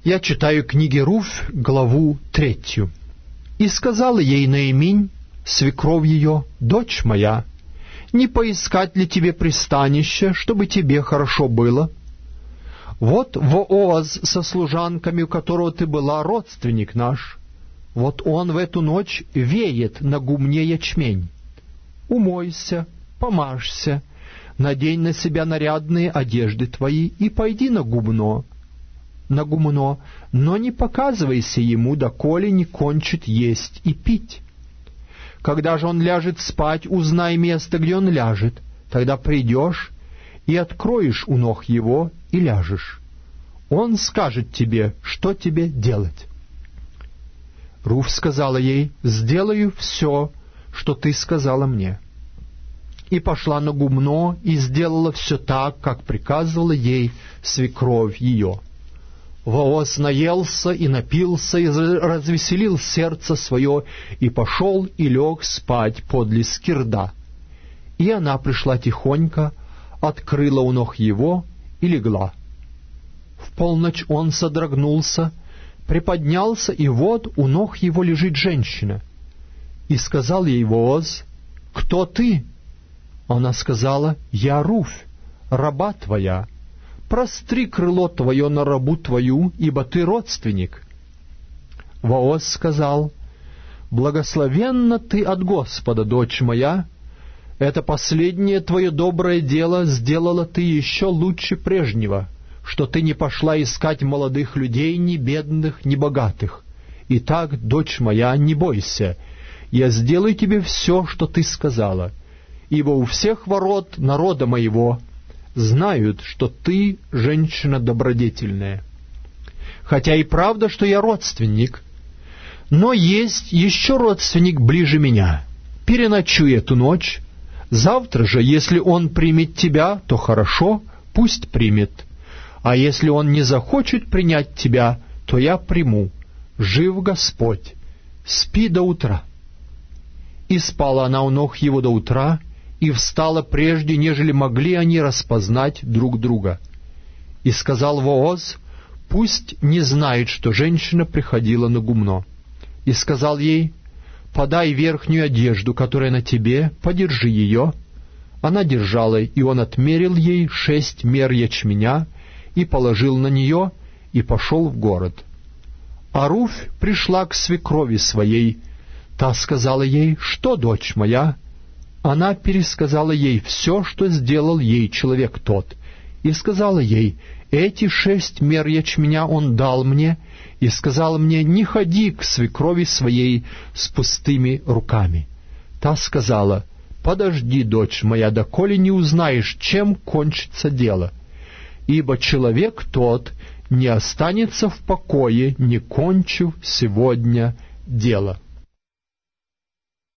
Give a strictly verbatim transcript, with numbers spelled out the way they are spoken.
Я читаю книги Руфь, главу третью. «И сказала ей Наиминь, свекровь ее, дочь моя, не поискать ли тебе пристанище, чтобы тебе хорошо было? Вот Вооз со служанками, у которого ты была, родственник наш. Вот он в эту ночь веет на гумне ячмень. Умойся, помажься, надень на себя нарядные одежды твои и пойди на гумно, на гумно, но не показывайся ему, доколе не кончит есть и пить. Когда же он ляжет спать, узнай место, где он ляжет, тогда придешь и откроешь у ног его и ляжешь. Он скажет тебе, что тебе делать». Руфь сказала ей: «Сделаю все, что ты сказала мне». И пошла на гумно и сделала все так, как приказывала ей свекровь ее. Вооз наелся и напился, и развеселил сердце свое, и пошел и лег спать подле скирда. И она пришла тихонько, открыла у ног его и легла. В полночь он содрогнулся, приподнялся, и вот у ног его лежит женщина. И сказал ей Вооз: «Кто ты?» Она сказала: «Я Руфь, раба твоя. Простри крыло твое на рабу твою, ибо ты родственник». Вооз сказал: «Благословенна ты от Господа, дочь моя. Это последнее твое доброе дело сделала ты еще лучше прежнего, что ты не пошла искать молодых людей, ни бедных, ни богатых. Итак, дочь моя, не бойся, я сделаю тебе все, что ты сказала, ибо у всех ворот народа моего знают, что ты женщина добродетельная. Хотя и правда, что я родственник, но есть еще родственник ближе меня. Переночуй эту ночь. Завтра же, если он примет тебя, то хорошо, пусть примет. А если он не захочет принять тебя, то я приму. Жив Господь. Спи до утра». И спала она у ног его до утра, и встала прежде, нежели могли они распознать друг друга. И сказал Вооз: «Пусть не знает, что женщина приходила на гумно». И сказал ей: «Подай верхнюю одежду, которая на тебе, подержи ее». Она держала, и он отмерил ей шесть мер ячменя, и положил на нее, и пошел в город. А Руфь пришла к свекрови своей. Та сказала ей: «Что, дочь моя?» Она пересказала ей все, что сделал ей человек тот, и сказала ей: «Эти шесть мер ячменя он дал мне, и сказал мне: не ходи к свекрови своей с пустыми руками». Та сказала: «Подожди, дочь моя, доколе не узнаешь, чем кончится дело, ибо человек тот не останется в покое, не кончив сегодня дело».